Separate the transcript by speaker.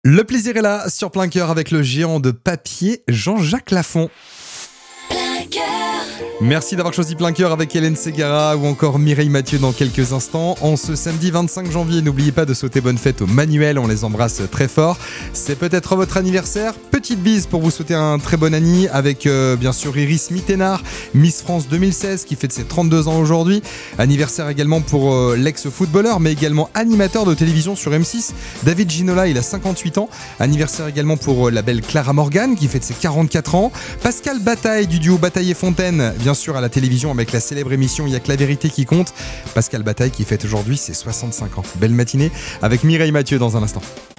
Speaker 1: Le plaisir est là sur Plein Cœur avec le géant de papier Jean-Jacques Lafont. Merci d'avoir choisi Plein Cœur avec Hélène Ségara ou encore Mireille Mathieu dans quelques instants. En ce samedi 25 janvier, n'oubliez pas de souhaiter bonne fête aux Manuel, on les embrasse très fort. C'est peut-être votre anniversaire, petite bise pour vous souhaiter un très bon anniversaire avec bien sûr Iris Mittenard, Miss France 2016 qui fête ses 32 ans aujourd'hui. Anniversaire également pour l'ex-footballeur mais également animateur de télévision sur M6, David Ginola, il a 58 ans. Anniversaire également pour la belle Clara Morgan qui fête ses 44 ans. Pascal Bataille du duo Bataille et Fontaine, bien sûr à la télévision avec la célèbre émission Il y a que la vérité qui compte. Pascal Bataille qui fête aujourd'hui ses 65 ans. Belle matinée avec Mireille Mathieu dans un instant.